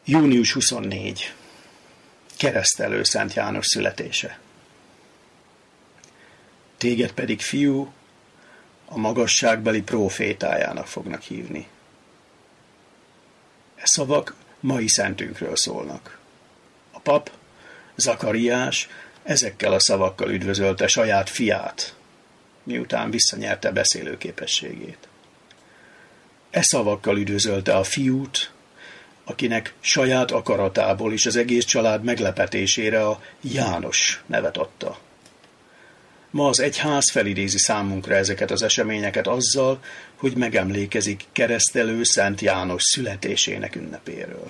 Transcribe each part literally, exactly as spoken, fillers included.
június huszonnégy. Keresztelő Szent János születése. Téged pedig, fiú, a magasságbeli prófétájának fognak hívni. E szavak mai szentünkről szólnak. A pap, Zakariás ezekkel a szavakkal üdvözölte saját fiát, miután visszanyerte beszélőképességét. E szavakkal üdvözölte a fiút, akinek saját akaratából is az egész család meglepetésére a János nevet adta. Ma az egyház felidézi számunkra ezeket az eseményeket azzal, hogy megemlékezik keresztelő Szent János születésének ünnepéről.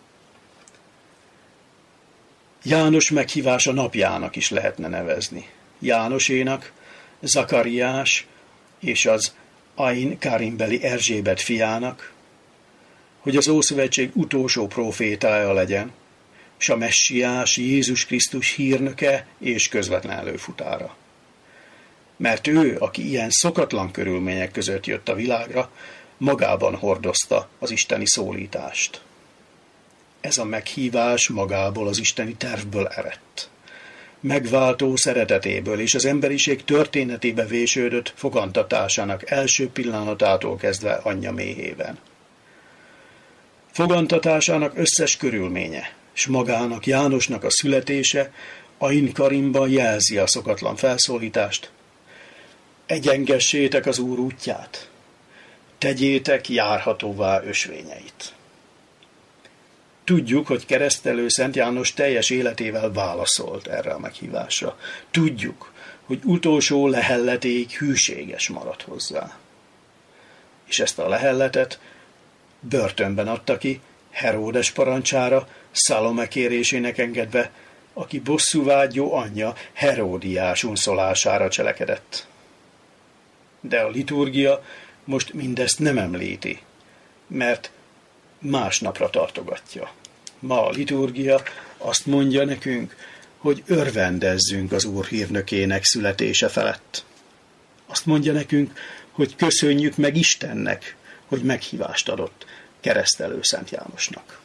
János meghívása napjának is lehetne nevezni. Jánosénak, Zakariás és az Ain Karimbeli Erzsébet fiának, hogy az Ószövetség utolsó prófétája legyen, s a messiás Jézus Krisztus hírnöke és közvetlen előfutára. Mert ő, aki ilyen szokatlan körülmények között jött a világra, magában hordozta az isteni szólítást. Ez a meghívás magából az isteni tervből eredt. Megváltó szeretetéből és az emberiség történetébe vésődött fogantatásának első pillanatától kezdve anyja méhében. Fogantatásának összes körülménye, s magának Jánosnak a születése Ain Karimban jelzi a szokatlan felszólítást. Egyengessétek az Úr útját, tegyétek járhatóvá ösvényeit. Tudjuk, hogy keresztelő Szent János teljes életével válaszolt erre a meghívásra. Tudjuk, hogy utolsó lehelletéig hűséges maradt hozzá. És ezt a lehelletet börtönben adta ki, Heródes parancsára, Szalome kérésének engedve, aki bosszúvágyó anyja Heródiás unszolására cselekedett. De a liturgia most mindezt nem említi, mert másnapra tartogatja. Ma a liturgia azt mondja nekünk, hogy örvendezzünk az Úr hírnökének születése felett. Azt mondja nekünk, hogy köszönjük meg Istennek, hogy meghívást adott keresztelő Szent Jánosnak.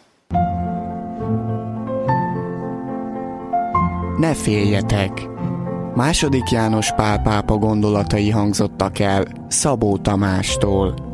Ne féljetek! Második János Pál pápa gondolatai hangzottak el Szabó Tamástól.